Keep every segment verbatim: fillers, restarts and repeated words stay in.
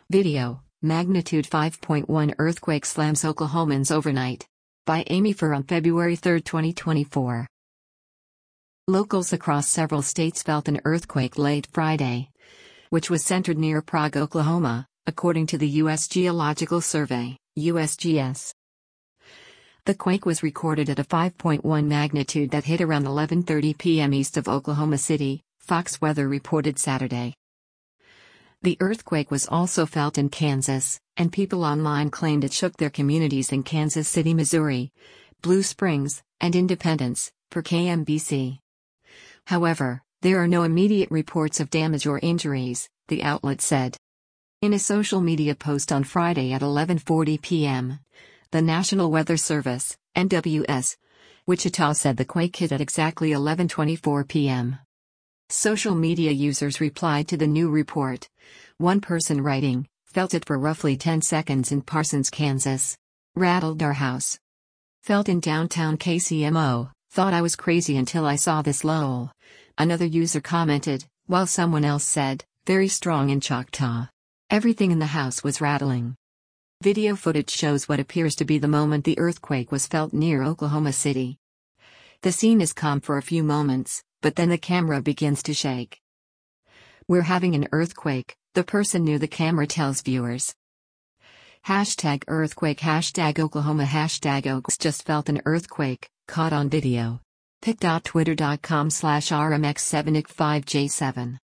Video, Magnitude five point one Earthquake Slams Oklahomans Overnight. By Amy Furr on February third, twenty twenty-four. Locals across several states felt an earthquake late Friday, which was centered near Prague, Oklahoma, according to the U S Geological Survey, U S G S. The quake was recorded at a five point one magnitude that hit around eleven thirty p m east of Oklahoma City, Fox Weather reported Saturday. The earthquake was also felt in Kansas, and people online claimed it shook their communities in Kansas City, Missouri, Blue Springs, and Independence, per K M B C. However, there are no immediate reports of damage or injuries, the outlet said. In a social media post on Friday at eleven forty p m, the National Weather Service, N W S, Wichita said the quake hit at exactly eleven twenty-four p m Social media users replied to the new report. One person writing, "Felt it for roughly ten seconds in Parsons, Kansas. Rattled our house. Felt in downtown K C M O, thought I was crazy until I saw this lol." Another user commented, while someone else said, "Very strong in Choctaw. Everything in the house was rattling." Video footage shows what appears to be the moment the earthquake was felt near Oklahoma City. The scene is calm for a few moments, but then the camera begins to shake. "We're having an earthquake," the person near the camera tells viewers. Hashtag earthquake, hashtag Oklahoma, hashtag Oaks just felt an earthquake, caught on video. pic.twitter.com slash rmx7ic5j7.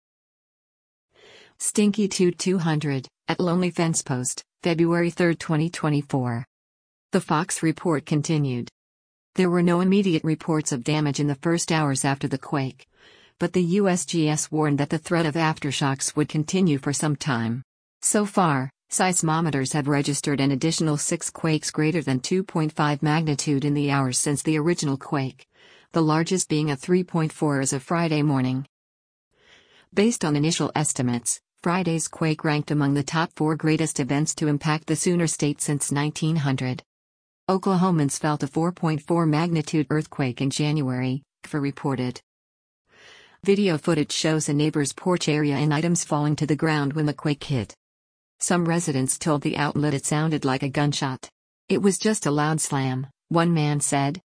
Stinky Toot two hundred, at Lonely Fence Post, February third, twenty twenty-four. The Fox report continued. There were no immediate reports of damage in the first hours after the quake, but the U S G S warned that the threat of aftershocks would continue for some time. So far, seismometers have registered an additional six quakes greater than two point five magnitude in the hours since the original quake, the largest being a three point four as of Friday morning. Based on initial estimates, Friday's quake ranked among the top four greatest events to impact the Sooner State since nineteen hundred. Oklahomans felt a four point four magnitude earthquake in January, C F A reported. Video footage shows a neighbor's porch area and items falling to the ground when the quake hit. Some residents told the outlet it sounded like a gunshot. "It was just a loud slam," one man said.